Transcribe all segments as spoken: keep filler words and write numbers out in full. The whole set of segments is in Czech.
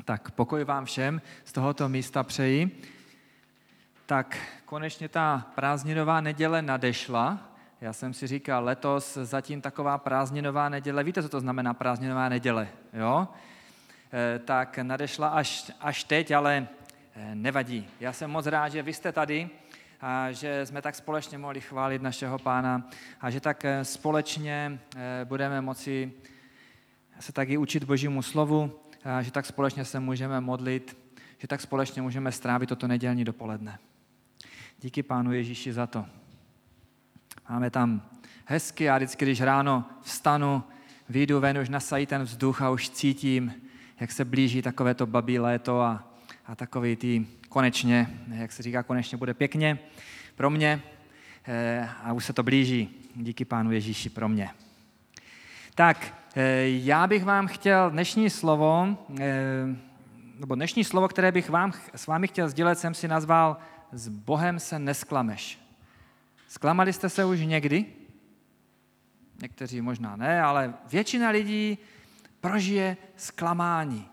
Tak pokoj vám všem z tohoto místa přeji. Tak konečně ta prázdninová neděle nadešla. Já jsem si říkal, letos zatím taková prázdninová neděle, víte, co to znamená prázdninová neděle, jo? E, tak nadešla až, až teď, ale nevadí. Já jsem moc rád, že vy jste tady a že jsme tak společně mohli chválit našeho Pána a že tak společně budeme moci se taky učit Božímu slovu, a že tak společně se můžeme modlit, že tak společně můžeme strávit toto nedělní dopoledne. Díky Pánu Ježíši za to. Máme tam hezky a vždycky, když ráno vstanu, vyjdu ven, už nasají ten vzduch a už cítím, jak se blíží takové to babí léto a, a takový ty konečně, jak se říká, konečně bude pěkně pro mě a už se to blíží. Díky Pánu Ježíši pro mě. Tak, já bych vám chtěl dnešní slovo, nebo dnešní slovo, které bych vám, s vámi chtěl sdělit, jsem si nazval S Bohem se nesklameš. Zklamali jste se už někdy? Někteří možná ne, ale většina lidí prožije zklamání.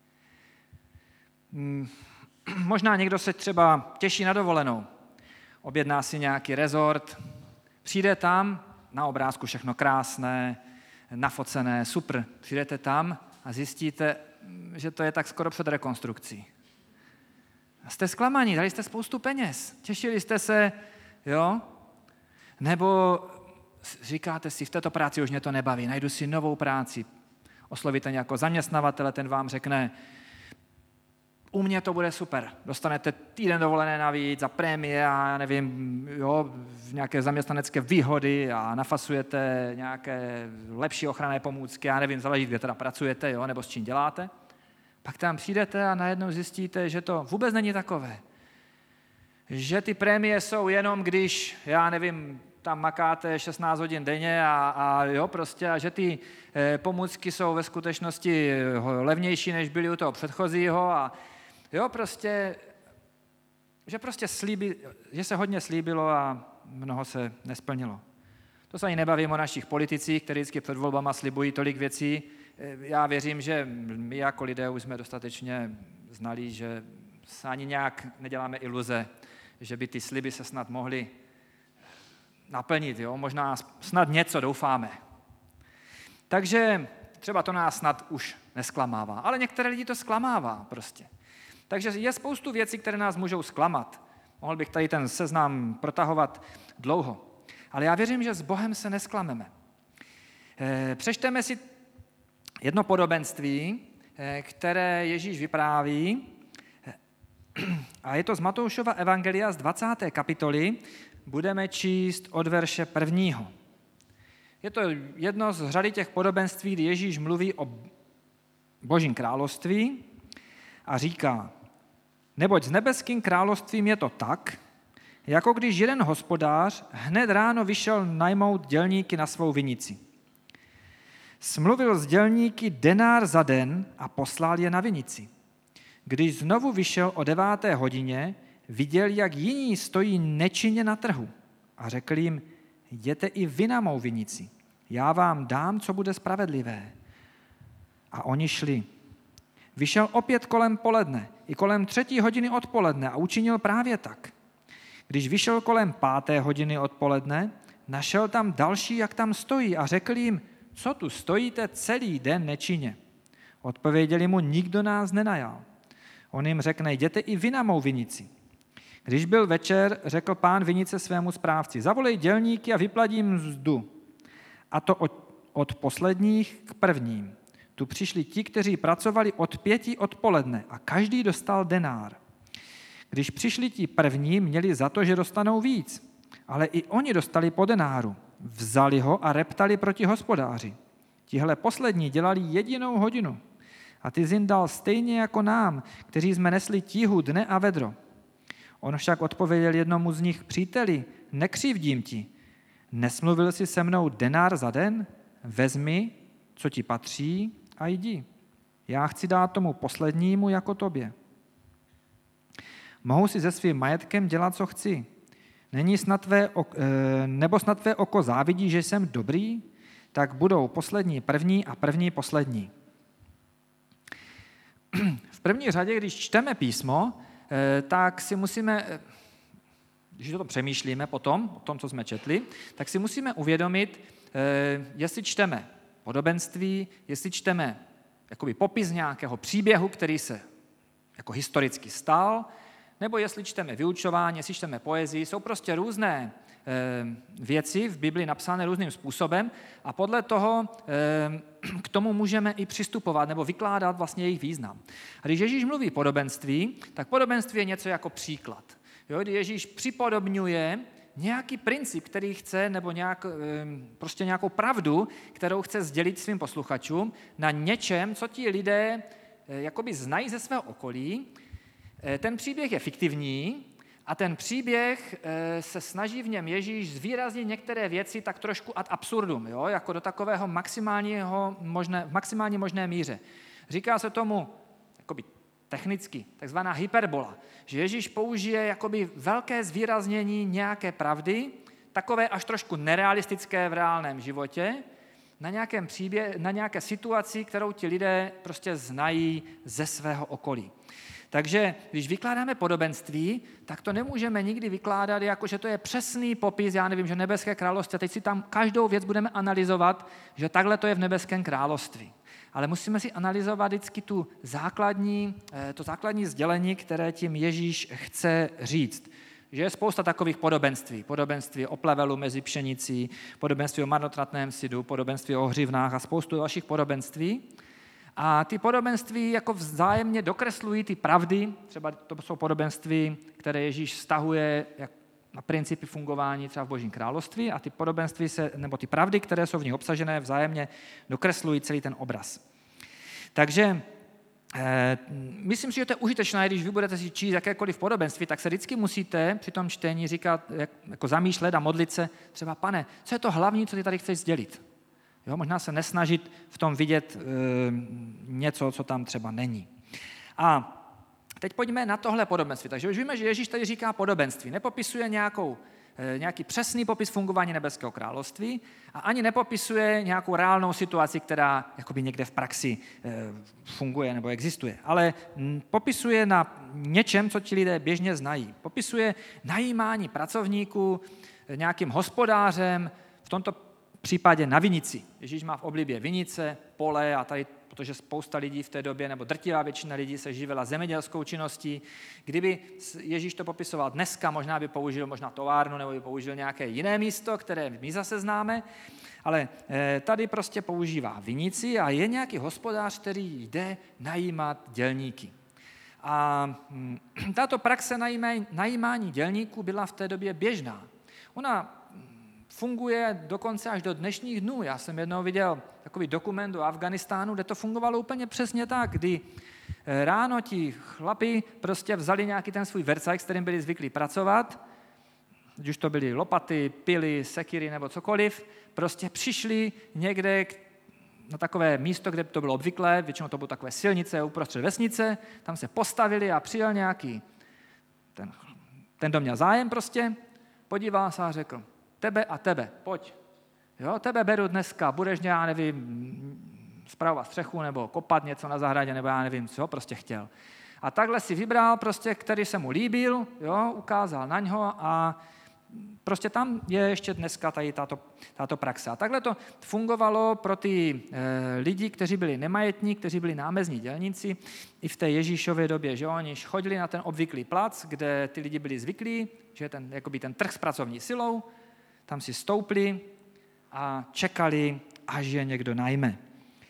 Možná někdo se třeba těší na dovolenou, objedná si nějaký rezort, přijde tam, na obrázku všechno krásné, nafocené, super. Přijdete tam a zjistíte, že to je tak skoro před rekonstrukcí. A jste zklamaní, dali jste spoustu peněz, těšili jste se, jo? Nebo říkáte si, v této práci už mě to nebaví, najdu si novou práci. Oslovíte nějakého zaměstnavatele, ten vám řekne, u mě to bude super, dostanete týden dovolené navíc za prémie a já nevím, jo, nějaké zaměstnanecké výhody a nafasujete nějaké lepší ochranné pomůcky, já nevím, záleží, kde teda pracujete, jo, nebo s čím děláte. Pak tam přijdete a najednou zjistíte, že to vůbec není takové. Že ty prémie jsou jenom, když, já nevím, tam makáte šestnáct hodin denně a, a jo, prostě, a že ty e, pomůcky jsou ve skutečnosti levnější, než byly u toho předchozího a jo, prostě, že prostě slíbí, že se hodně slíbilo a mnoho se nesplnilo. To se ani nebavím o našich politicích, kteří vždycky před volbama slibují tolik věcí. Já věřím, že my jako lidé už jsme dostatečně znali, že se ani nějak neděláme iluze, že by ty sliby se snad mohly naplnit, jo? Možná snad něco doufáme. Takže třeba to nás snad už nesklamává, ale některé lidi to zklamává prostě. Takže je spoustu věcí, které nás můžou zklamat. Mohl bych tady ten seznam protahovat dlouho. Ale já věřím, že s Bohem se nesklameme. Přečteme si jedno podobenství, které Ježíš vypráví, a je to z Matoušova evangelia z dvacáté kapitoly, budeme číst od verše prvního. Je to jedno z řady těch podobenství, kdy Ježíš mluví o Božím království a říká, neboť s nebeským královstvím je to tak, jako když jeden hospodář hned ráno vyšel najmout dělníky na svou vinici. Smluvil s dělníky denár za den a poslal je na vinici. Když znovu vyšel o deváté hodině, viděl, jak jiní stojí nečinně na trhu a řekl jim, jděte i vy na mou vinici, já vám dám, co bude spravedlivé. A oni šli. Vyšel opět kolem poledne i kolem třetí hodiny odpoledne a učinil právě tak. Když vyšel kolem páté hodiny odpoledne, našel tam další, jak tam stojí a řekl jim, co tu stojíte celý den nečinně. Odpověděli mu, nikdo nás nenajal. On jim řekne, jděte i vy na mou vinici. Když byl večer, řekl pán vinice svému správci, zavolej dělníky a vyplať jim mzdu. A to od, od posledních k prvním. Tu přišli ti, kteří pracovali od pěti odpoledne a každý dostal denár. Když přišli ti první, měli za to, že dostanou víc, ale i oni dostali po denáru. Vzali ho a reptali proti hospodáři. Tihle poslední dělali jedinou hodinu a ty jim dal stejně jako nám, kteří jsme nesli tíhu dne a vedro. On však odpověděl jednomu z nich, příteli, nekřivdím ti. Nesmluvil jsi se mnou denár za den? Vezmi, co ti patří a jdi. Já chci dát tomu poslednímu jako tobě. Mohu si se svým majetkem dělat, co chci. Není snad tvé oko, nebo snad tvé oko závidí, že jsem dobrý? Tak budou poslední první a první poslední. v první řadě, když čteme písmo, tak si musíme, když to přemýšlíme potom, o tom, co jsme četli, tak si musíme uvědomit, jestli čteme podobenství, jestli čteme jakoby popis nějakého příběhu, který se jako historicky stal, nebo jestli čteme vyučování, jestli čteme poezii, jsou prostě různé věci v Bibli napsané různým způsobem a podle toho k tomu můžeme i přistupovat nebo vykládat vlastně jejich význam. A když Ježíš mluví podobenství, tak podobenství je něco jako příklad. Jo, když Ježíš připodobňuje nějaký princip, který chce, nebo nějak, prostě nějakou pravdu, kterou chce sdělit svým posluchačům na něčem, co ti lidé jakoby znají ze svého okolí. Ten příběh je fiktivní a ten příběh se snaží v něm Ježíš zvýraznit některé věci tak trošku ad absurdum, jo? Jako do takového maximálního možné, v maximální možné míře. Říká se tomu jakoby technicky, takzvaná hyperbola, že Ježíš použije jakoby velké zvýraznění nějaké pravdy, takové až trošku nerealistické v reálném životě, na nějakém příběh, na nějaké situaci, kterou ti lidé prostě znají ze svého okolí. Takže když vykládáme podobenství, tak to nemůžeme nikdy vykládat jako, že to je přesný popis, já nevím, že nebeské království, teď si tam každou věc budeme analyzovat, že takhle to je v nebeském království. Ale musíme si analyzovat vždycky tu základní, to základní sdělení, které tím Ježíš chce říct. Že je spousta takových podobenství. Podobenství o plevelu mezi pšenicí, podobenství o marnotratném synu, podobenství o hřivnách a spoustu dalších podobenství. A ty podobenství jako vzájemně dokreslují ty pravdy, třeba to jsou podobenství, které Ježíš vztahuje na principy fungování třeba v Božím království a ty podobenství se, nebo ty pravdy, které jsou v nich obsažené, vzájemně dokreslují celý ten obraz. Takže eh, myslím si, že to je užitečné, když vy budete si číst jakékoliv podobenství, tak se vždycky musíte při tom čtení říkat, jak, jako zamýšlet a modlit se, třeba pane, co je to hlavní, co ty tady chceš sdělit? Jo, možná se nesnažit v tom vidět e, něco, co tam třeba není. A teď pojďme na tohle podobenství. Takže už víme, že Ježíš tady říká podobenství. Nepopisuje nějakou, e, nějaký přesný popis fungování nebeského království a ani nepopisuje nějakou reálnou situaci, která jakoby někde v praxi e, funguje nebo existuje. Ale m, popisuje na něčem, co ti lidé běžně znají. Popisuje najímání pracovníků e, nějakým hospodářem, v tomto v případě na vinici. Ježíš má v oblibě vinice, pole a tady, protože spousta lidí v té době, nebo drtivá většina lidí se živila zemědělskou činností. Kdyby Ježíš to popisoval dneska, možná by použil možná továrnu, nebo by použil nějaké jiné místo, které my zase známe, ale tady prostě používá vinici a je nějaký hospodář, který jde najímat dělníky. A tato praxe najímání dělníků byla v té době běžná. Ona funguje dokonce až do dnešních dnů. Já jsem jednou viděl takový dokument o Afganistánu, kde to fungovalo úplně přesně tak, kdy ráno ti chlapi prostě vzali nějaký ten svůj vercajk, s kterým byli zvyklí pracovat, když to byly lopaty, pily, sekiry nebo cokoliv, prostě přišli někde na takové místo, kde to bylo obvyklé, většinou to bylo takové silnice uprostřed vesnice, tam se postavili a přijel nějaký, ten, ten kdo měl zájem prostě, podíval se a řekl, tebe a tebe, pojď. Jo, tebe beru dneska, budeš, já nevím, spravovat střechu nebo kopat něco na zahradě, nebo já nevím, co prostě chtěl. A takhle si vybral prostě, který se mu líbil, jo, ukázal na něho a prostě tam je ještě dneska tady tato, tato praxe. A takhle to fungovalo pro ty e, lidi, kteří byli nemajetní, kteří byli námezní dělníci i v té Ježíšově době, že oni chodili na ten obvyklý plac, kde ty lidi byli zvyklí, že je ten, jakoby ten trh s pracovní silou, tam si stoupli a čekali, až je někdo najme.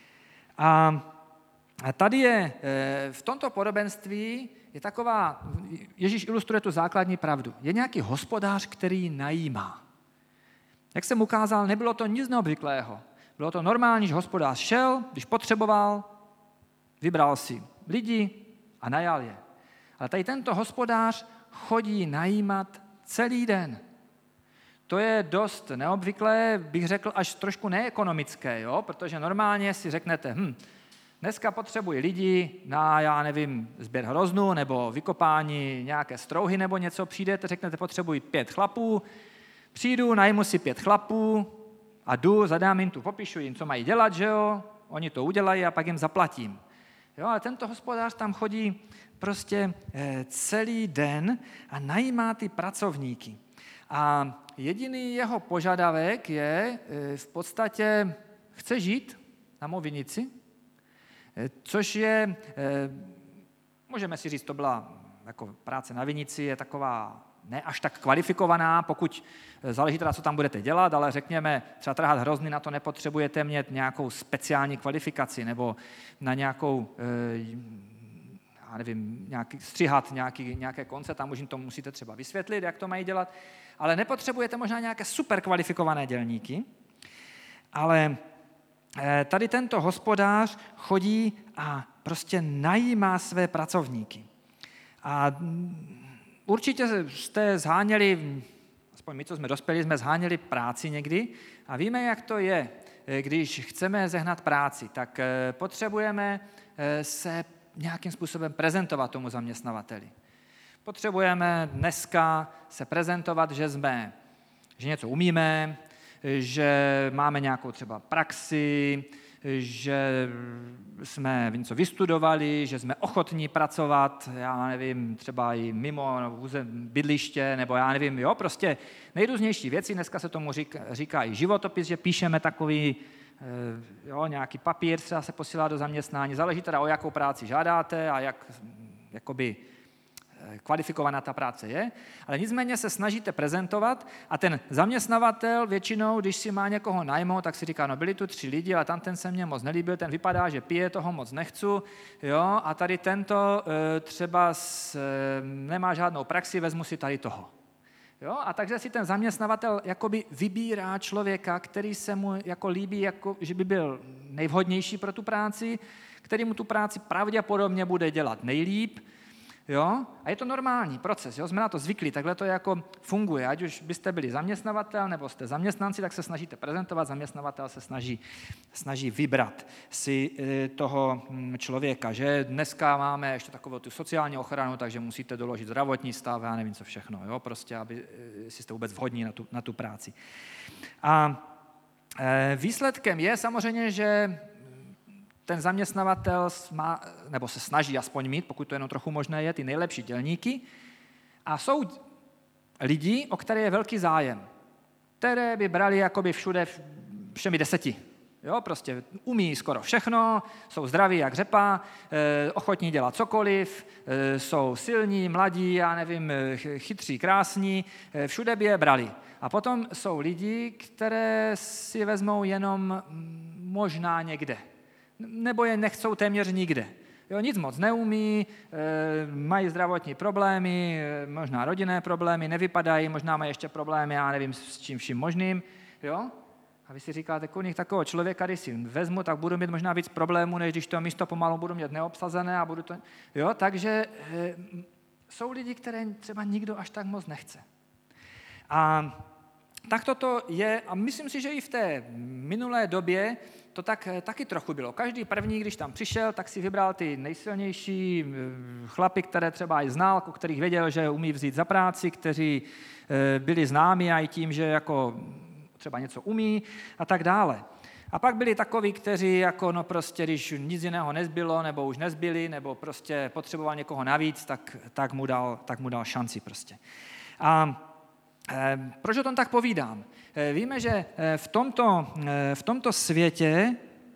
A tady je, v tomto podobenství je taková, Ježíš ilustruje tu základní pravdu. Je nějaký hospodář, který najímá. Jak jsem ukázal, nebylo to nic neobvyklého. Bylo to normální, že hospodář šel, když potřeboval, vybral si lidi a najal je. Ale tady tento hospodář chodí najímat celý den. To je dost neobvyklé, bych řekl, až trošku neekonomické, jo? Protože normálně si řeknete, hm, dneska potřebuji lidi na, já nevím, sběr hroznu nebo vykopání nějaké strouhy nebo něco, přijdete, řeknete, potřebuji pět chlapů, přijdu, najmu si pět chlapů a jdu, zadám jim tu, popíšu jim, co mají dělat, že jo, oni to udělají a pak jim zaplatím. Jo, ale tento hospodář tam chodí prostě celý den a najímá ty pracovníky. A jediný jeho požadavek je v podstatě, chce žít na mou vinici, což je, můžeme si říct, to byla jako práce na vinici, je taková ne až tak kvalifikovaná, pokud záleží teda, co tam budete dělat, ale řekněme, třeba trhat hrozny, na to nepotřebujete mít nějakou speciální kvalifikaci nebo na nějakou, já nevím, nějaký, střihat nějaký, nějaké konce, tam už jim to musíte třeba vysvětlit, jak to mají dělat, ale nepotřebujete možná nějaké super kvalifikované dělníky, ale tady tento hospodář chodí a prostě najímá své pracovníky. A určitě jste zháněli, aspoň my, co jsme dospěli, jsme zháněli práci někdy a víme, jak to je. Když chceme zehnat práci, tak potřebujeme se nějakým způsobem prezentovat tomu zaměstnavateli. Potřebujeme dneska se prezentovat, že jsme, že něco umíme, že máme nějakou třeba praxi, že jsme něco vystudovali, že jsme ochotní pracovat, já nevím, třeba i mimo bydliště, nebo já nevím, jo, prostě nejrůznější věci. Dneska se tomu říká, říká i životopis, že píšeme takový, jo, nějaký papír, třeba se posílá do zaměstnání. Záleží teda, o jakou práci žádáte a jak, jakoby, kvalifikovaná ta práce je, ale nicméně se snažíte prezentovat a ten zaměstnavatel většinou, když si má někoho najmout, tak si říká, no byli tu tři lidi, ale tam ten se mně moc nelíbil, ten vypadá, že pije, toho moc nechci, jo, a tady tento třeba s, nemá žádnou praxi, vezmu si tady toho. Jo, a takže si ten zaměstnavatel jakoby vybírá člověka, který se mu jako líbí, jako, že by byl nejvhodnější pro tu práci, který mu tu práci pravděpodobně bude dělat nejlíp. Jo? A je to normální proces, jo? Jsme na to zvyklí, takhle to jako funguje. Ať už byste byli zaměstnavatel nebo jste zaměstnanci, tak se snažíte prezentovat, zaměstnavatel se snaží, snaží vybrat si toho člověka. Že dneska máme ještě takovou tu sociální ochranu, takže musíte doložit zdravotní stav, já nevím co všechno, jo? Prostě, aby si jste vůbec vhodní na tu, na tu práci. A výsledkem je samozřejmě, že ten zaměstnavatel má, nebo se snaží aspoň mít, pokud to jenom trochu možné je, ty nejlepší dělníky. A jsou lidi, o které je velký zájem, které by brali jakoby všude všemi deseti. Jo, prostě umí skoro všechno, jsou zdraví jak řepa, ochotní dělat cokoliv, jsou silní, mladí, já nevím, chytří, krásní, všude by je brali. A potom jsou lidi, které si vezmou jenom možná někde. Nebo je nechcou téměř nikde. Jo, nic moc neumí, e, mají zdravotní problémy, e, možná rodinné problémy, nevypadají, možná mají ještě problémy, já nevím, s čím vším možným. Jo? A vy si říkáte, kolik takového člověka, když si vezmu, tak budu mít možná víc problémů, než když to místo pomalu budu mít neobsazené a budu to... Jo, takže e, jsou lidi, které třeba nikdo až tak moc nechce. A tak toto je, a myslím si, že i v té minulé době to tak taky trochu bylo. Každý první, když tam přišel, tak si vybral ty nejsilnější chlapy, které třeba i znal, o kterých věděl, že umí vzít za práci, kteří byli známi a i tím, že jako třeba něco umí a tak dále. A pak byli takoví, kteří jako no prostě, když nic jiného nezbylo, nebo už nezbyli, nebo prostě potřeboval někoho navíc, tak, tak, mu, dal, tak mu dal šanci prostě. A proč o tom tak povídám? Víme, že v tomto, v tomto světě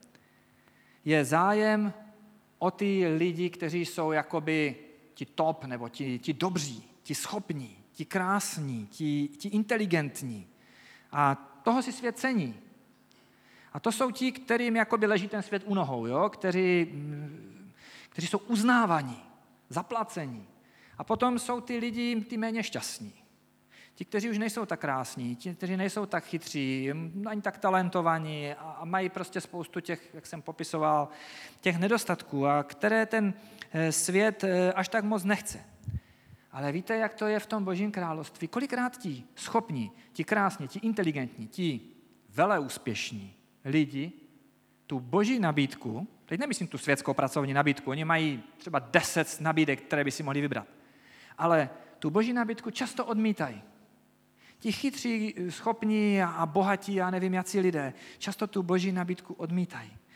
je zájem o ty lidi, kteří jsou jakoby ti top, nebo ti, ti dobří, ti schopní, ti krásní, ti, ti inteligentní. A toho si svět cení. A to jsou ti, kterým jakoby leží ten svět u nohou, jo? Kteří, kteří jsou uznávaní, zaplacení. A potom jsou ty lidi ty méně šťastní. Ti, kteří už nejsou tak krásní, ti, kteří nejsou tak chytří, ani tak talentovaní a mají prostě spoustu těch, jak jsem popisoval, těch nedostatků, a které ten svět až tak moc nechce. Ale víte, jak to je v tom Božím království? Kolikrát ti schopní, ti krásní, ti inteligentní, ti veleúspěšní lidi tu Boží nabídku, teď nemyslím tu světskou pracovní nabídku, oni mají třeba deset nabídek, které by si mohli vybrat, ale tu Boží nabídku často odmítají. Ti chytří, schopní a bohatí, já nevím, jací lidé, často tu Boží nabídku odmítají.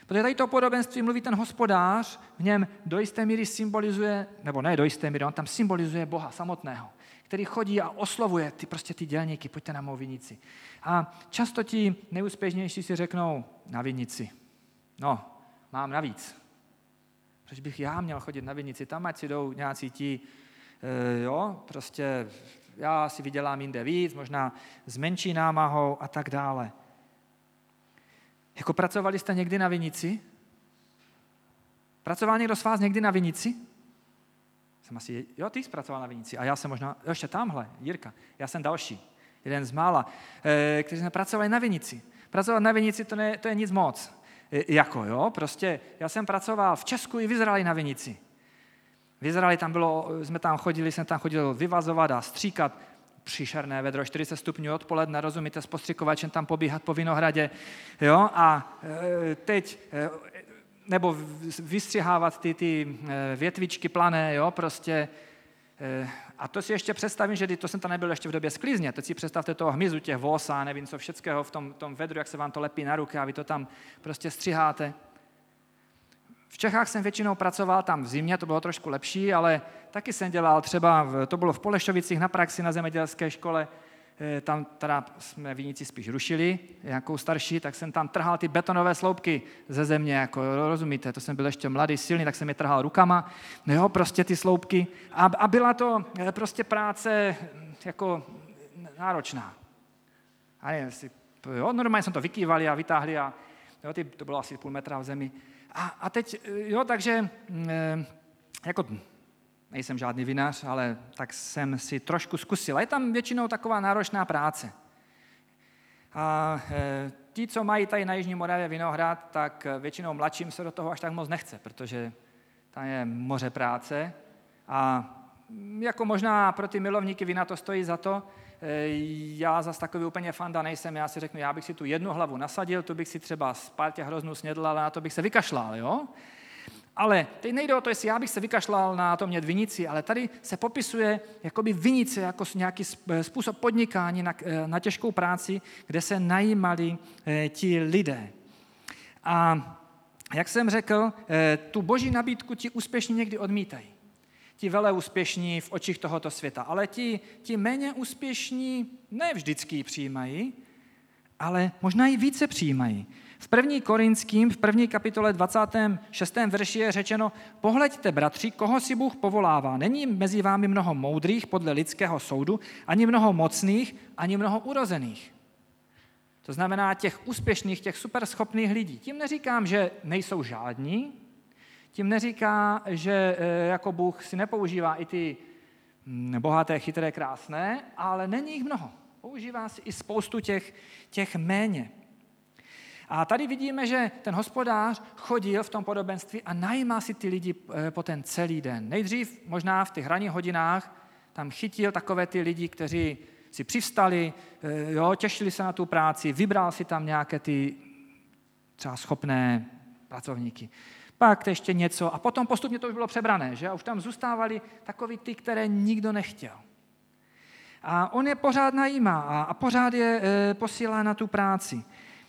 Protože tady to podobenství mluví ten hospodář, v něm do jisté míry symbolizuje, nebo ne do jisté míry, on tam symbolizuje Boha samotného, který chodí a oslovuje ty, prostě ty dělníky, pojďte na mou vinici. A často ti nejúspěšnější si řeknou, na vinici, no, mám navíc. Proč bych já měl chodit na vinici? Tam ať si jdou nějací ti, e, jo, prostě já si vydělám jinde víc, možná s menší námahou a tak dále. Jako pracovali jste někdy na vinici? Pracoval někdo z vás někdy na vinici? Jsem asi, jo, ty jsi pracoval na vinici a já jsem možná, jo, ještě tamhle, Jirka, já jsem další, jeden z mála, e, kteří jsme pracovali na vinici. Pracovat na vinici to, ne, to je nic moc. E, jako, jo, prostě já jsem pracoval v Česku i v Izraeli na vinici. V Izraeli tam bylo, jsme tam chodili, jsem tam chodil vyvazovat a stříkat příšerné vedro, čtyřicet stupňů odpoledne, rozumíte, s postřikovačem tam pobíhat po vinohradě, jo, a e, teď, e, nebo vystřihávat ty, ty větvičky plané, jo, prostě, e, a to si ještě představím, že to jsem tam nebyl ještě v době sklizně, teď si představte toho hmyzu, těch vosa, nevím co všeckého v tom, tom vedru, jak se vám to lepí na ruky a vy to tam prostě střiháte. V Čechách jsem většinou pracoval tam v zimě, to bylo trošku lepší, ale taky jsem dělal třeba, to bylo v Polešovicích na praxi na zemědělské škole, tam teda jsme vinici spíš rušili, nějakou starší, tak jsem tam trhal ty betonové sloupky ze země, jako rozumíte, to jsem byl ještě mladý, silný, tak jsem je trhal rukama, no jo, prostě ty sloupky a, a byla to prostě práce jako náročná. A nevím, si, jo, normálně jsme to vykývali a vytáhli a jo, ty, to bylo asi půl metra v zemi. A, a teď, jo, takže, e, jako nejsem žádný vinař, ale tak jsem si trošku zkusil. A je tam většinou taková náročná práce. A e, ti, co mají tady na Jižní Moravě vinohrad, tak většinou mladším se do toho až tak moc nechce, protože tam je moře práce. A jako možná pro ty milovníky vina to stojí za to, já zase takový úplně fanda nejsem, já si řeknu, já bych si tu jednu hlavu nasadil, tu bych si třeba z pártě hroznů snědl, ale na to bych se vykašlal, jo? Ale teď nejde o to, jestli já bych se vykašlal na to mět vinici, ale tady se popisuje jakoby vinice jako nějaký způsob podnikání na, na těžkou práci, kde se najímali ti lidé. A jak jsem řekl, tu boží nabídku ti úspěšní někdy odmítají. Ti vele úspěšní v očích tohoto světa, ale ti, ti méně úspěšní ne vždycky ji přijímají, ale možná i více přijímají. V první Korinským, v první kapitole dvacátém šestém verši je řečeno, pohleďte, bratři, koho si Bůh povolává. Není mezi vámi mnoho moudrých podle lidského soudu, ani mnoho mocných, ani mnoho urozených. To znamená těch úspěšných, těch superschopných lidí. Tím neříkám, že nejsou žádní, tím neříká, že jako Bůh si nepoužívá i ty bohaté, chytré, krásné, ale není jich mnoho. Používá si i spoustu těch, těch méně. A tady vidíme, že ten hospodář chodil v tom podobenství a najímal si ty lidi po ten celý den. Nejdřív možná v těch ranních hodinách tam chytil takové ty lidi, kteří si přivstali, jo, těšili se na tu práci, vybral si tam nějaké ty třeba schopné pracovníky. Pak ještě něco a potom postupně to už bylo přebrané, že? A už tam zůstávali takoví ty, které nikdo nechtěl. A on je pořád najímá a, a pořád je e, posílá na tu práci.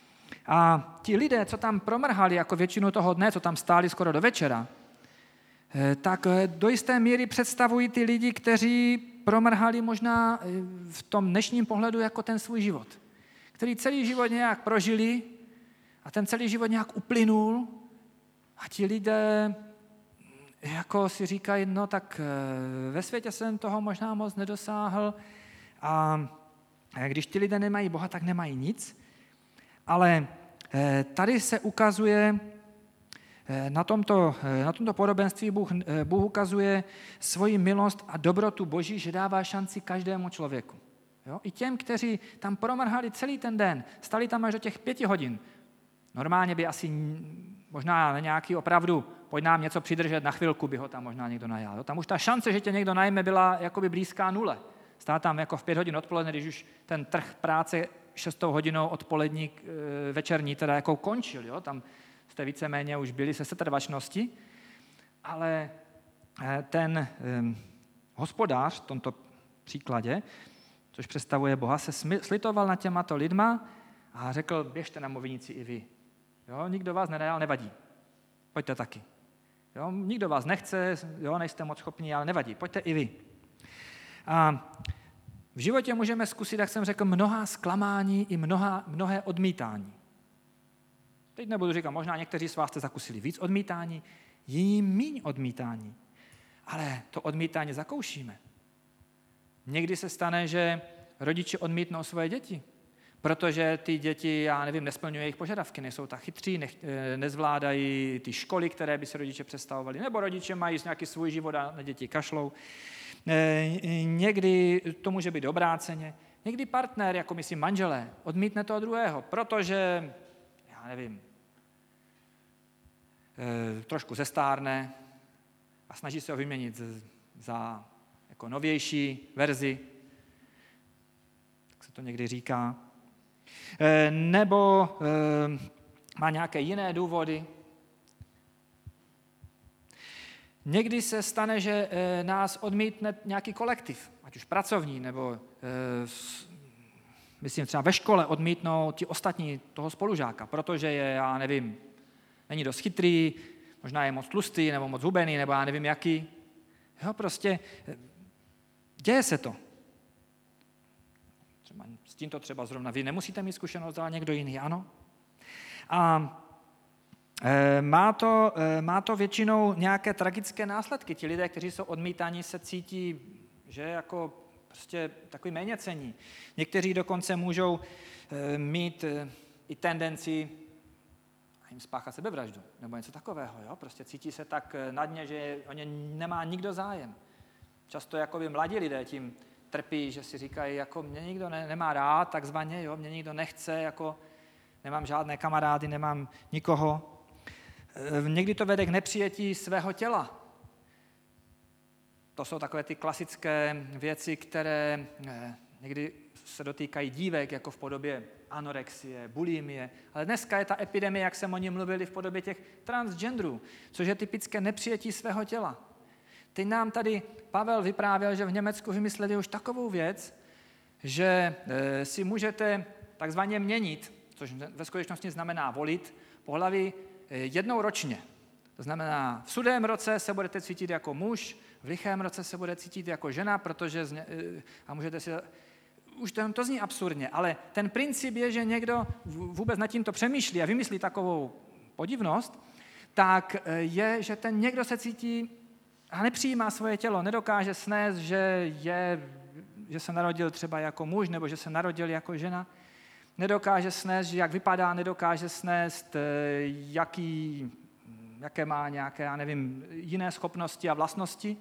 A ti lidé, co tam promrhali jako většinu toho dne, co tam stáli skoro do večera, e, tak do jisté míry představují ty lidi, kteří promrhali možná v tom dnešním pohledu jako ten svůj život. Který celý život nějak prožili a ten celý život nějak uplynul. A ti lidé jako si říkají, no tak ve světě jsem toho možná moc nedosáhl a když ti lidé nemají Boha, tak nemají nic. Ale tady se ukazuje, na tomto, na tomto podobenství Bůh, Bůh ukazuje svoji milost a dobrotu Boží, že dává šanci každému člověku. Jo? I těm, kteří tam promrhali celý ten den, stali tam až do těch pěti hodin. Normálně by asi možná na nějaký opravdu, pojď nám něco přidržet, na chvilku by ho tam možná někdo najal. Tam už ta šance, že tě někdo najme, byla jakoby blízká nule. Stát tam jako v pět hodin odpoledne, když už ten trh práce šestou hodinou odpolední, večerní teda jako končil. Jo? Tam jste víceméně už byli se setrvačnosti, ale ten hospodář v tomto příkladě, což představuje Boha, se slitoval nad těmato lidma a řekl, běžte na mou vinici i vy. Jo, nikdo vás nedá, nevadí. Pojďte taky. Jo, nikdo vás nechce, jo, nejste moc schopní, ale nevadí. Pojďte i vy. A v životě můžeme zkusit, jak jsem řekl, mnoha zklamání i mnoha, mnohé odmítání. Teď nebudu říkat, možná někteří z vás jste zakusili víc odmítání, jiní míň odmítání. Ale to odmítání zakoušíme. Někdy se stane, že rodiče odmítnou svoje děti, protože ty děti, já nevím, nesplňují jejich požadavky, nejsou tak chytří, nech, nezvládají ty školy, které by se rodiče představovali, nebo rodiče mají nějaký svůj život a na děti kašlou. Někdy to může být obráceně. Někdy partner, jako myslím manželé, odmítne toho druhého, protože, já nevím, trošku zestárne a snaží se ho vyměnit za jako novější verzi, tak se to někdy říká. Nebo má nějaké jiné důvody. Někdy se stane, že nás odmítne nějaký kolektiv, ať už pracovní, nebo myslím třeba ve škole odmítnou ti ostatní toho spolužáka, protože je, já nevím, není dost chytrý, možná je moc tlustý, nebo moc hubený, nebo já nevím jaký. Jo, prostě děje se to. Třeba s tímto třeba zrovna vy nemusíte mít zkušenost, ale někdo jiný, ano. A e, má, to, e, má to většinou nějaké tragické následky. Ti lidé, kteří jsou odmítáni, se cítí, že jako prostě takový méněcenní. Někteří dokonce můžou e, mít e, i tendenci a jim spáchat sebevraždu, nebo něco takového. Jo? Prostě cítí se tak na dně, že o ně nemá nikdo zájem. Často jakoby mladí lidé tím trpí, že si říkají, jako mě nikdo ne, nemá rád, takzvaně, jo? Mě nikdo nechce, jako nemám žádné kamarády, nemám nikoho. Někdy to vede k nepřijetí svého těla. To jsou takové ty klasické věci, které někdy se dotýkají dívek, jako v podobě anorexie, bulimie, ale dneska je ta epidemie, jak jsem o ní mluvili, v podobě těch transgenderů, což je typické nepřijetí svého těla. Teď nám tady Pavel vyprávěl, že v Německu vymysleli už takovou věc, že si můžete takzvaně měnit, což ve skutečnosti znamená volit, pohlaví jednou ročně. To znamená, v sudém roce se budete cítit jako muž, v lichém roce se budete cítit jako žena, protože a můžete si... Už to, to zní absurdně, ale ten princip je, že někdo vůbec nad tím to přemýšlí a vymyslí takovou podivnost, tak je, že ten někdo se cítí a nepřijímá svoje tělo, nedokáže snést, že, je, že se narodil třeba jako muž nebo že se narodil jako žena, nedokáže snést, jak vypadá, nedokáže snést, jaký, jaké má nějaké, já nevím, jiné schopnosti a vlastnosti.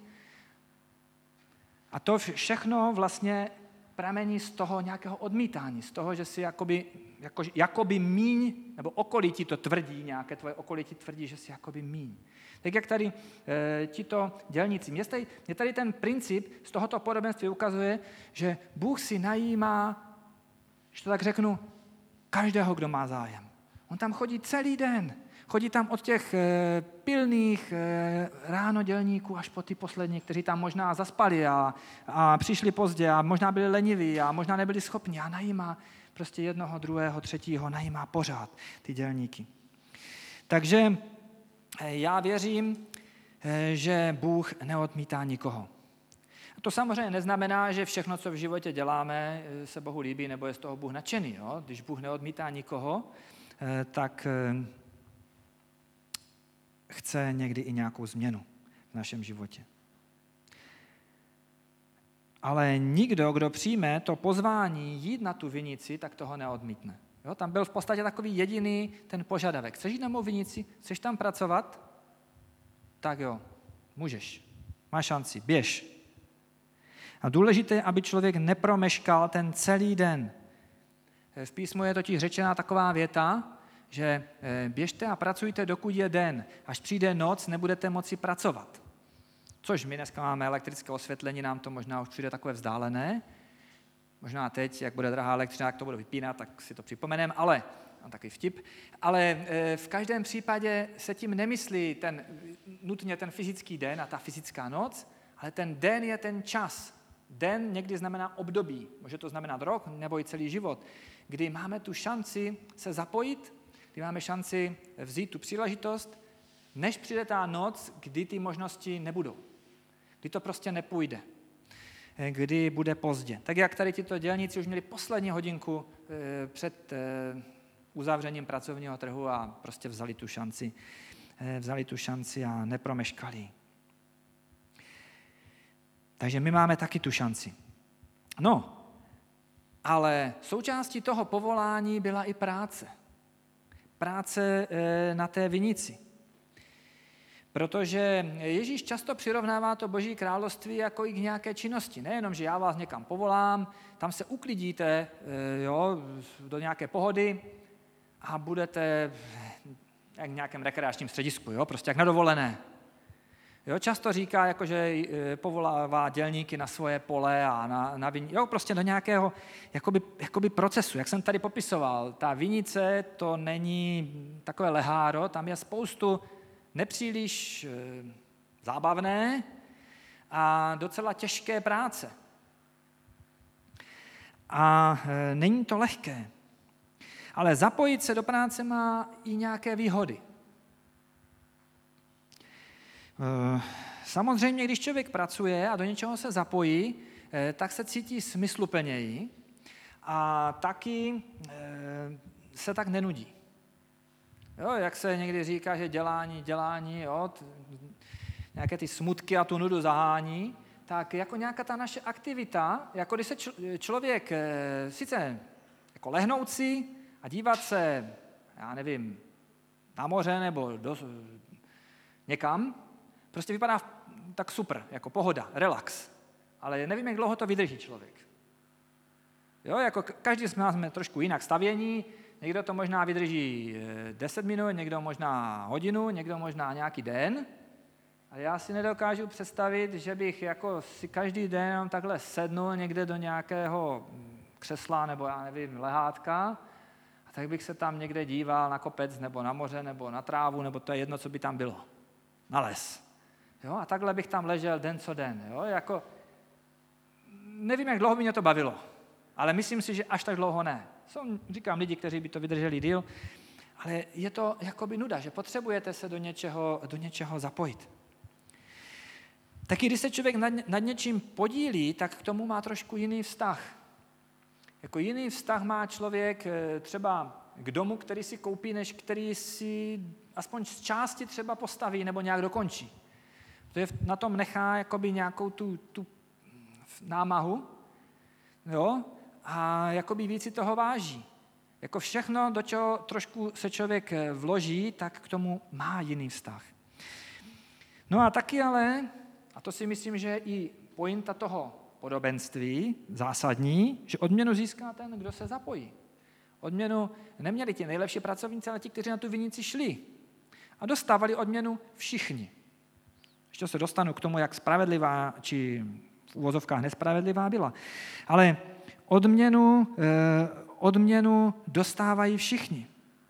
A to všechno vlastně pramení z toho nějakého odmítání, z toho, že si jakoby, jako, jakoby míň, nebo okolí ti to tvrdí, nějaké tvoje okolí ti tvrdí, že si jakoby míň. Tak jak tady e, tito dělníci. Mně tady, mě tady ten princip z tohoto podobenství ukazuje, že Bůh si najímá, že to tak řeknu, každého, kdo má zájem. On tam chodí celý den. Chodí tam od těch e, pilných e, ránodělníků až po ty poslední, kteří tam možná zaspali a, a přišli pozdě a možná byli leniví a možná nebyli schopni a najímá prostě jednoho, druhého, třetího, najímá pořád ty dělníky. Takže e, já věřím, e, že Bůh neodmítá nikoho. A to samozřejmě neznamená, že všechno, co v životě děláme, se Bohu líbí nebo je z toho Bůh nadšený. Jo? Když Bůh neodmítá nikoho, e, tak... E, chce někdy i nějakou změnu v našem životě. Ale nikdo, kdo přijme to pozvání jít na tu vinici, tak toho neodmítne. Jo, tam byl v podstatě takový jediný ten požadavek. Chceš jít na mou vinici? Chceš tam pracovat? Tak jo, můžeš. Máš šanci, běž. A důležité je, aby člověk nepromeškal ten celý den. V písmu je totiž řečená taková věta, že běžte a pracujte, dokud je den. Až přijde noc, nebudete moci pracovat. Což my dneska máme elektrické osvětlení, nám to možná už přijde takové vzdálené. Možná teď, jak bude drahá elektřina, jak to bude vypínat, tak si to připomenem, ale, mám takový vtip, ale v každém případě se tím nemyslí ten, nutně ten fyzický den a ta fyzická noc, ale ten den je ten čas. Den někdy znamená období, může to znamenat rok nebo i celý život, kdy máme tu šanci se zapojit kdy máme šanci vzít tu příležitost, než přijde ta noc, kdy ty možnosti nebudou. Kdy to prostě nepůjde. Kdy bude pozdě. Tak jak tady tito dělníci už měli poslední hodinku před uzavřením pracovního trhu a prostě vzali tu šanci, vzali tu šanci a nepromeškali. Takže my máme taky tu šanci. No, ale součástí toho povolání byla i práce. Práce na té vinici. Protože Ježíš často přirovnává to Boží království jako i k nějaké činnosti. Nejenom, že já vás někam povolám, tam se uklidíte jo, do nějaké pohody a budete jak v nějakém rekreačním středisku, jo, prostě jak na dovolené. Jo, často říká, jako, že povolává dělníky na svoje pole a na, na viní, jo, prostě do nějakého jakoby, jakoby procesu. Jak jsem tady popisoval, ta vinice to není takové leháro, tam je spoustu nepříliš e, zábavné a docela těžké práce. A e, není to lehké. Ale zapojit se do práce má i nějaké výhody. E, samozřejmě, když člověk pracuje a do něčeho se zapojí, e, tak se cítí smysluplněji a taky e, se tak nenudí. Jo, jak se někdy říká, že dělání, dělání, jo, t- nějaké ty smutky a tu nudu zahání, tak jako nějaká ta naše aktivita, jako když se č- člověk e, sice jako lehnout si a dívat se, já nevím, na moře nebo do, někam, prostě vypadá tak super, jako pohoda, relax. Ale nevím, jak dlouho to vydrží člověk. Jo, jako každý z nás jsme trošku jinak stavění, někdo to možná vydrží deset minut, někdo možná hodinu, někdo možná nějaký den. Ale já si nedokážu představit, že bych jako si každý den takhle sednul někde do nějakého křesla nebo já nevím, lehátka a tak bych se tam někde díval na kopec nebo na moře nebo na trávu, nebo to je jedno, co by tam bylo. Na les. Jo, a takhle bych tam ležel den co den. Jo, jako, nevím, jak dlouho by mě to bavilo, ale myslím si, že až tak dlouho ne. Jsou, říkám, lidi, kteří by to vydrželi díl, ale je to jakoby nuda, že potřebujete se do něčeho, do něčeho zapojit. Taky když se člověk nad, nad něčím podílí, tak k tomu má trošku jiný vztah. Jako jiný vztah má člověk třeba k domu, který si koupí, než který si aspoň z části třeba postaví nebo nějak dokončí. Protože na tom nechá jakoby nějakou tu, tu námahu, jo, a jakoby víc si toho váží. Jako všechno, do čeho trošku se člověk vloží, tak k tomu má jiný vztah. No a taky ale, a to si myslím, že je i pointa toho podobenství zásadní, že odměnu získá ten, kdo se zapojí. Odměnu neměli ti nejlepší pracovníci, ale ti, kteří na tu vinici šli. A dostávali odměnu všichni. Ještě se dostanu k tomu, jak spravedlivá, či v uvozovkách nespravedlivá byla. Ale odměnu, eh, odměnu dostávají všichni.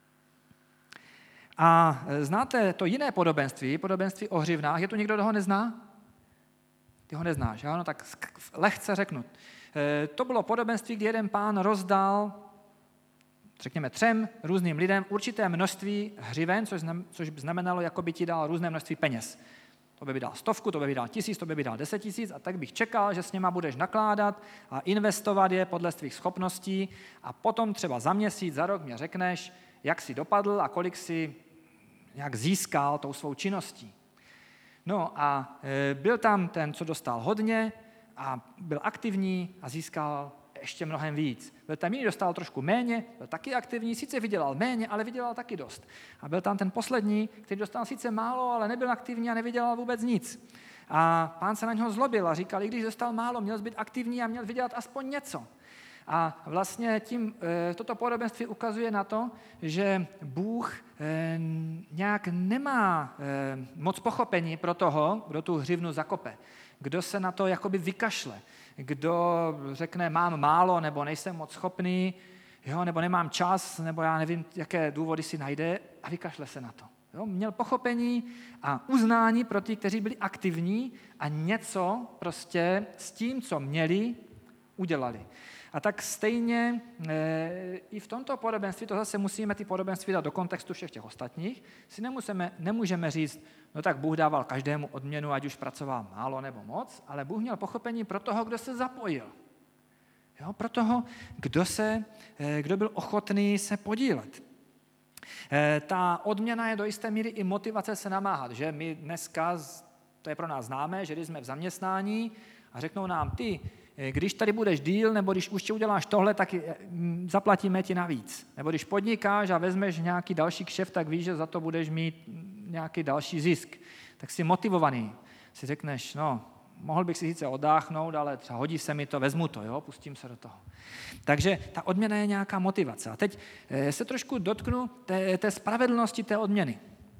A znáte to jiné podobenství, podobenství o hřivnách? Je tu někdo, kdo ho nezná? Ty ho neznáš, jo? No tak lehce řeknu. E, to bylo podobenství, kdy jeden pán rozdal, řekněme, třem různým lidem určité množství hřiven, což, znam, což znamenalo, jako by ti dal různé množství peněz. To by by dal stovku, to by by dal tisíc, to by by dal deset tisíc a tak bych čekal, že s něma budeš nakládat a investovat je podle svých schopností a potom třeba za měsíc, za rok mě řekneš, jak jsi dopadl a kolik jsi jak získal tou svou činností. No a byl tam ten, co dostal hodně a byl aktivní a získal ještě mnohem víc. Byl tam jiný, dostal trošku méně, byl taky aktivní, sice vydělal méně, ale vydělal taky dost. A byl tam ten poslední, který dostal sice málo, ale nebyl aktivní a nevydělal vůbec nic. A pán se na něho zlobil a říkal, i když dostal málo, měl být aktivní a měl vydělat aspoň něco. A vlastně tím toto podobenství ukazuje na to, že Bůh nějak nemá moc pochopení pro toho, kdo tu hřivnu zakope, kdo se na to jakoby vykašle, kdo řekne mám málo nebo nejsem moc schopný, jo, nebo nemám čas, nebo já nevím, jaké důvody si najde a vykašle se na to. Jo, měl pochopení a uznání pro ty, kteří byli aktivní a něco prostě s tím, co měli, udělali. A tak stejně e, i v tomto podobenství, to zase musíme ty podobenství dát do kontextu všech těch ostatních, si nemusíme, nemůžeme říct, no tak Bůh dával každému odměnu, ať už pracoval málo nebo moc, ale Bůh měl pochopení pro toho, kdo se zapojil. Jo, pro toho, kdo, se, e, kdo byl ochotný se podílet. E, ta odměna je do jisté míry i motivace se namáhat, že my dneska, to je pro nás známé, že když jsme v zaměstnání a řeknou nám, ty, když tady budeš díl, nebo když už uděláš tohle, tak zaplatíme ti navíc. Nebo když podnikáš a vezmeš nějaký další kšeft, tak víš, že za to budeš mít nějaký další zisk. Tak jsi motivovaný. Si řekneš, no, mohl bych si sice oddáchnout, ale třeba hodí se mi to, vezmu to, jo, pustím se do toho. Takže ta odměna je nějaká motivace. A teď se trošku dotknu té, té spravedlnosti té odměny.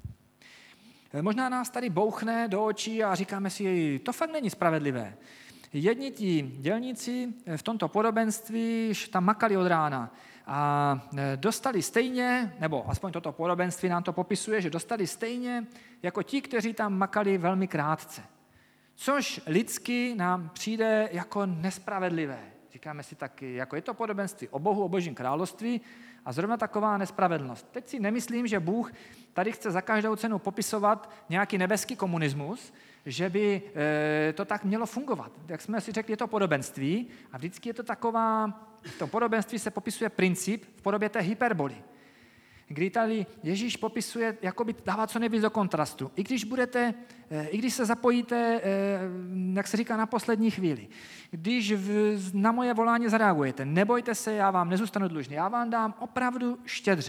Možná nás tady bouchne do očí a říkáme si, to fakt není spravedlivé. Jedni ti dělníci v tomto podobenství tam makali od rána a dostali stejně, nebo aspoň toto podobenství nám to popisuje, že dostali stejně jako ti, kteří tam makali velmi krátce. Což lidsky nám přijde jako nespravedlivé. Říkáme si taky, jako je to podobenství o Bohu, o Božím království a zrovna taková nespravedlnost. Teď si nemyslím, že Bůh tady chce za každou cenu popisovat nějaký nebeský komunismus, že by to tak mělo fungovat. Jak jsme si řekli, je to podobenství a vždycky je to taková, v tom podobenství se popisuje princip v podobě té hyperboly. Kdy tady Ježíš popisuje, jakoby dává co nejvíc do kontrastu. I když budete, i když se zapojíte, jak se říká, na poslední chvíli, když v, na moje volání zareagujete, nebojte se, já vám nezůstanu dlužný, já vám dám opravdu štědře.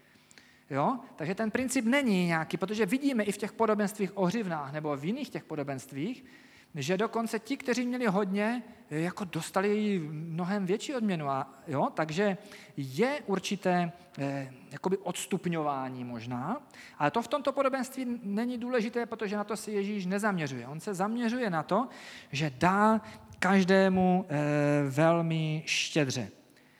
Jo? Takže ten princip není nějaký, protože vidíme i v těch podobenstvích o hřivnách nebo v jiných těch podobenstvích, že dokonce ti, kteří měli hodně, jako dostali mnohem větší odměnu. A, jo? Takže je určité eh, jakoby odstupňování možná, ale to v tomto podobenství není důležité, protože na to se Ježíš nezaměřuje. On se zaměřuje na to, že dá každému eh, velmi štědře.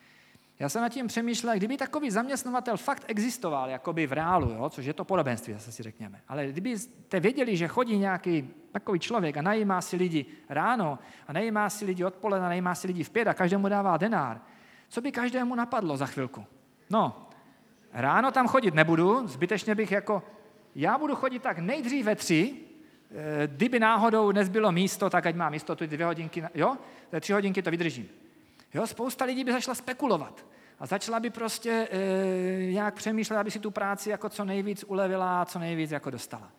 Já jsem nad tím přemýšlel, kdyby takový zaměstnavatel fakt existoval, jakoby v reálu, jo, což je to podobenství, zase si řekněme. Ale kdybyste věděli, že chodí nějaký takový člověk a najímá si lidi ráno a najímá si lidi odpoledne, a najímá si lidi v pět a každému dává denár, co by každému napadlo za chvilku? No, ráno tam chodit nebudu, zbytečně bych jako, já budu chodit tak nejdřív ve tři, kdyby náhodou nezbylo místo, tak ať má místo, tu dvě hodinky, jo, tři hodinky to vydržím. Jo, spousta lidí by začala spekulovat a začala by prostě e, nějak přemýšlet, aby si tu práci jako co nejvíc ulevila a co nejvíc jako dostala.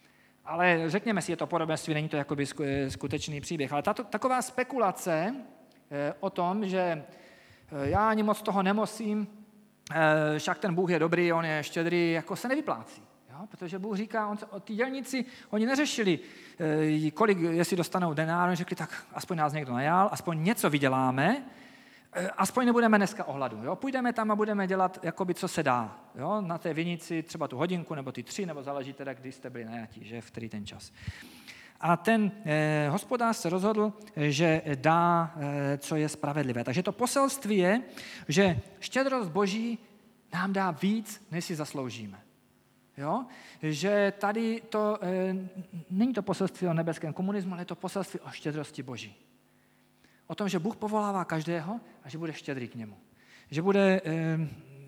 Ale řekněme si, je to podobenství, není to jakoby skutečný příběh, ale tato, taková spekulace e, o tom, že e, já ani moc toho nemusím, e, však ten Bůh je dobrý, on je štědrý, jako se nevyplácí. Jo, protože Bůh říká, on, ty dělníci, oni neřešili, kolik, jestli dostanou denár, oni řekli, tak aspoň nás někdo najal, aspoň něco vyděláme, aspoň nebudeme dneska ohladu. Jo? Půjdeme tam a budeme dělat, jakoby, co se dá. Jo? Na té vinici třeba tu hodinku, nebo ty tři, nebo záleží teda, kdy jste byli najatí, že v který ten čas. A ten eh, hospodář se rozhodl, že dá, eh, co je spravedlivé. Takže to poselství je, že štědrost Boží nám dá víc, než si zasloužíme. Jo? Že tady to, e, není to poselství o nebeském komunismu, ale je to poselství o štědrosti Boží. O tom, že Bůh povolává každého a že bude štědrý k němu. Že bude, e,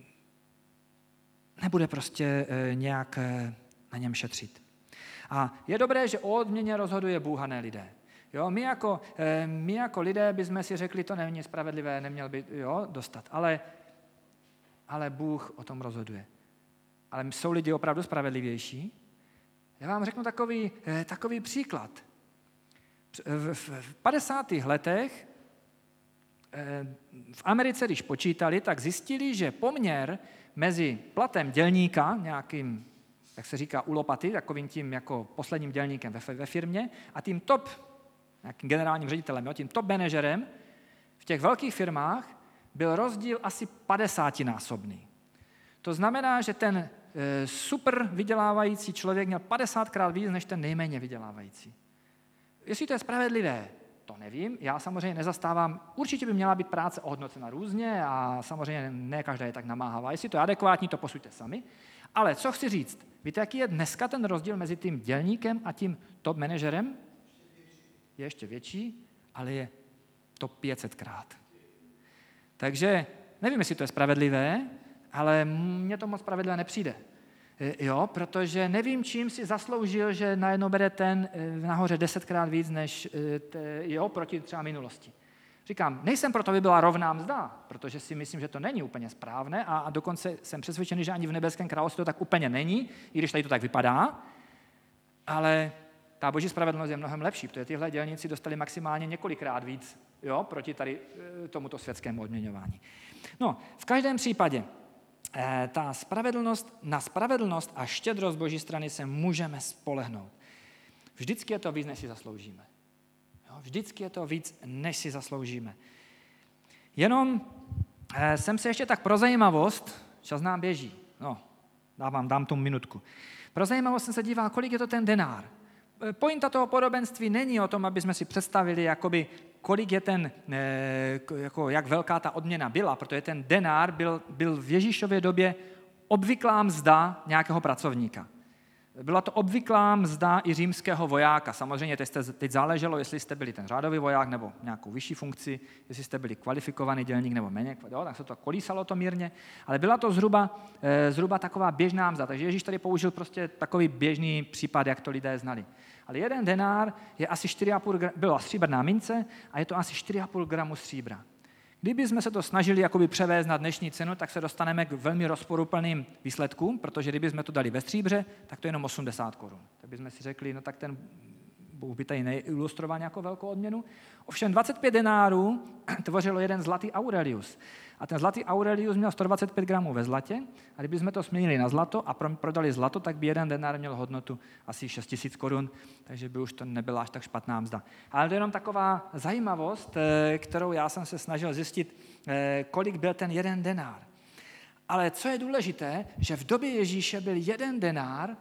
nebude prostě e, nějak e, na něm šetřit. A je dobré, že o odměně rozhoduje Bůh a ne lidé. Jo? My, jako, e, my jako lidé bychom si řekli, to není spravedlivé, neměl by jo, dostat. Ale, ale Bůh o tom rozhoduje. Ale jsou lidi opravdu spravedlivější? Já vám řeknu takový, takový příklad. V, v, v padesátých letech v Americe, když počítali, tak zjistili, že poměr mezi platem dělníka, nějakým, jak se říká, u lopaty, takovým tím jako posledním dělníkem ve, ve firmě, a tím top, nějakým generálním ředitelem, jo, tím top manažerem v těch velkých firmách byl rozdíl asi padesátinásobný. To znamená, že ten super vydělávající člověk měl padesátkrát víc než ten nejméně vydělávající. Jestli to je spravedlivé, to nevím. Já samozřejmě nezastávám, určitě by měla být práce ohodnocena různě a samozřejmě ne každá je tak namáhavá. Jestli to je adekvátní, to posuďte sami. Ale co chci říct? Víte, jaký je dneska ten rozdíl mezi tím dělníkem a tím top manažerem? Je ještě větší, ale je to pět set krát. Takže nevím, jestli to je spravedlivé, ale mně to moc spravedlivé nepřijde. Jo, protože nevím, čím si zasloužil, že najednou bere ten nahoře desetkrát víc, než jo, proti třeba minulosti. Říkám, nejsem proto, aby byla rovná mzda, protože si myslím, že to není úplně správné a, a dokonce jsem přesvědčený, že ani v nebeském království to tak úplně není, i když tady to tak vypadá, ale ta boží spravedlnost je mnohem lepší, protože tyhle dělníci dostali maximálně několikrát víc, jo, proti tady tomuto světskému odměňování. No, v každém případě, eh, ta spravedlnost, na spravedlnost a štědrost boží strany se můžeme spolehnout. Vždycky je to víc, než si zasloužíme. Jo, vždycky je to víc, než si zasloužíme. Jenom eh, jsem se ještě tak pro zajímavost, čas nám běží, no, dávám, dám tomu minutku. Pro zajímavost jsem se díval, kolik je to ten denár. Pointa toho podobenství není o tom, aby jsme si představili, jakoby, kolik je ten, jako, jak velká ta odměna byla, protože ten denár byl, byl v Ježíšově době obvyklá mzda nějakého pracovníka. Byla to obvyklá mzda i římského vojáka. Samozřejmě teď, jste, teď záleželo, jestli jste byli ten řádový voják nebo nějakou vyšší funkci, jestli jste byli kvalifikovaný dělník nebo méně, jo, tak se to kolísalo to mírně, ale byla to zhruba, zhruba taková běžná mzda. Takže Ježíš tady použil prostě takový běžný případ, jak to lidé znali. Ale jeden denár je asi čtyři a půl gramu, byla stříbrná mince a je to asi čtyři a půl gramu stříbra. Kdyby jsme se to snažili jakoby převést na dnešní cenu, tak se dostaneme k velmi rozporuplným výsledkům, protože kdyby jsme to dali ve stříbře, tak to je jenom osmdesát korun. Tak bychom si řekli, no tak ten Bůh by tady neilustroval nějakou velkou odměnu. Ovšem dvacet pět denárů tvořilo jeden zlatý Aurelius. A ten zlatý Aurelius měl sto dvacet pět gramů ve zlatě a kdybychom to směnili na zlato a prodali zlato, tak by jeden denár měl hodnotu asi šest tisíc korun, takže by už to nebyla až tak špatná mzda. Ale to je jenom taková zajímavost, kterou já jsem se snažil zjistit, kolik byl ten jeden denár. Ale co je důležité, že v době Ježíše byl jeden denár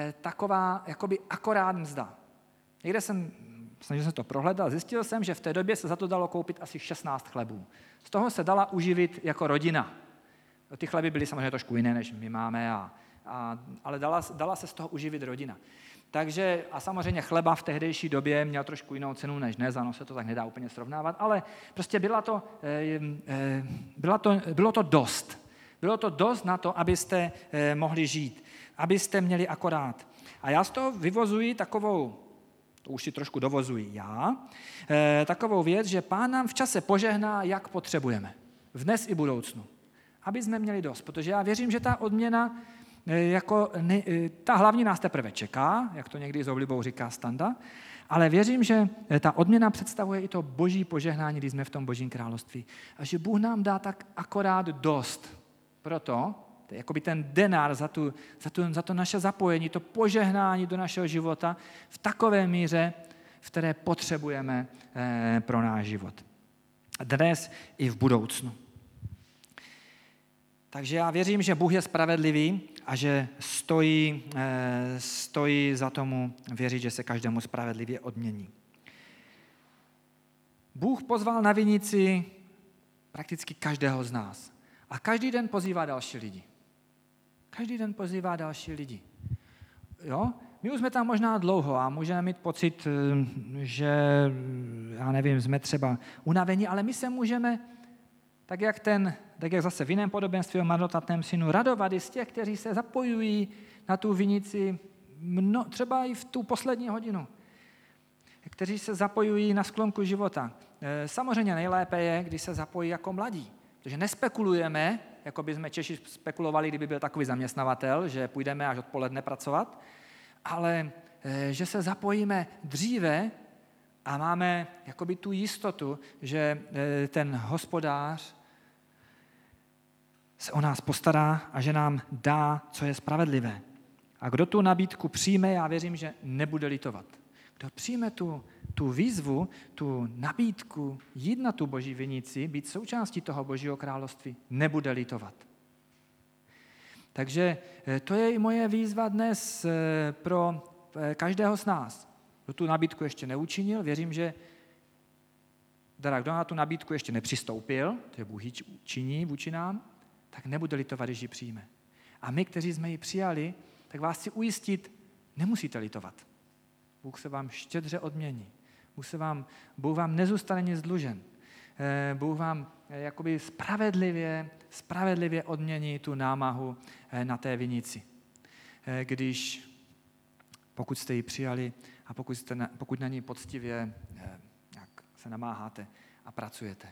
taková jakoby akorát mzda. Někde jsem, snažil jsem to prohledat, zjistil jsem, že v té době se za to dalo koupit asi šestnáct chlebů. Z toho se dala uživit jako rodina. Ty chleby byly samozřejmě trošku jiné, než my máme, a, a, ale dala, dala se z toho uživit rodina. Takže, a samozřejmě chleba v tehdejší době měl trošku jinou cenu než dnes, ano, se to tak nedá úplně srovnávat, ale prostě byla to, e, e, byla to, bylo to dost. Bylo to dost na to, abyste e, mohli žít, abyste měli akorát. A já z toho vyvozuji takovou, to už si trošku dovozuji já, e, takovou věc, že Pán nám v čase požehná, jak potřebujeme. V dnes i budoucnu. Aby jsme měli dost, protože já věřím, že ta odměna, e, jako ne, e, ta hlavní nás teprve čeká, jak to někdy s oblibou říká Standa, ale věřím, že ta odměna představuje i to boží požehnání, když jsme v tom božím království. A že Bůh nám dá tak akorát dost. Proto, to je jakoby ten denár za, tu, za, tu, za to naše zapojení, to požehnání do našeho života v takové míře, v které potřebujeme eh, pro náš život. Dnes i v budoucnu. Takže já věřím, že Bůh je spravedlivý a že stojí, eh, stojí za tomu věřit, že se každému spravedlivě odmění. Bůh pozval na vinici prakticky každého z nás. A každý den pozývá další lidi. Každý den pozývá další lidi. Jo? My už jsme tam možná dlouho a můžeme mít pocit, že, já nevím, jsme třeba unavení, ale my se můžeme, tak jak, ten, tak jak zase v jiném podobenství o marnotratném synu, radovat i z těch, kteří se zapojují na tu vinici mno, třeba i v tu poslední hodinu, kteří se zapojují na sklonku života. Samozřejmě nejlépe je, když se zapojí jako mladí. Protože nespekulujeme, jako by jsme Češi spekulovali, kdyby byl takový zaměstnavatel, že půjdeme až odpoledne pracovat, ale že se zapojíme dříve a máme jakoby tu jistotu, že ten hospodář se o nás postará a že nám dá, co je spravedlivé. A kdo tu nabídku přijme, já věřím, že nebude litovat. Kdo přijme tu, tu výzvu, tu nabídku, jít na tu boží vinici, být součástí toho božího království, nebude litovat. Takže to je i moje výzva dnes pro každého z nás. Kdo tu nabídku ještě neučinil, věřím, že teda kdo na tu nabídku ještě nepřistoupil, to je Bůh ji činí vůči nám, tak nebude litovat, když ji přijme. A my, kteří jsme ji přijali, tak vás chci ujistit, nemusíte litovat. Bůh se vám štědře odmění. Bůh, se vám, Bůh vám nezůstane nic dlužen. Bůh vám jakoby spravedlivě, spravedlivě odmění tu námahu na té vinici. Když, pokud jste ji přijali a pokud, jste na, pokud na ní poctivě jak se namáháte a pracujete.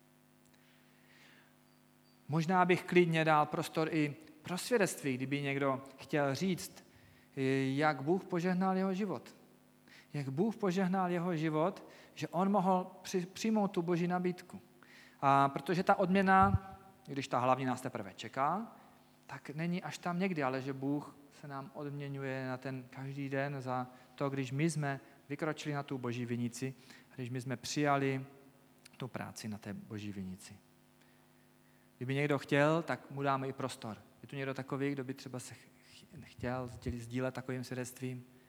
Možná bych klidně dal prostor i pro svědectví, kdyby někdo chtěl říct, jak Bůh požehnal jeho život. Jak Bůh požehnal jeho život, že on mohl přijmout tu boží nabídku. A protože ta odměna, když ta hlavní nás teprve čeká, tak není až tam někdy, ale že Bůh se nám odměňuje na ten každý den za to, když my jsme vykročili na tu boží vinici, když my jsme přijali tu práci na té boží vinici. Kdyby někdo chtěl, tak mu dáme i prostor. Je tu někdo takový, kdo by třeba se chtěl sdílet takovým svědectvím?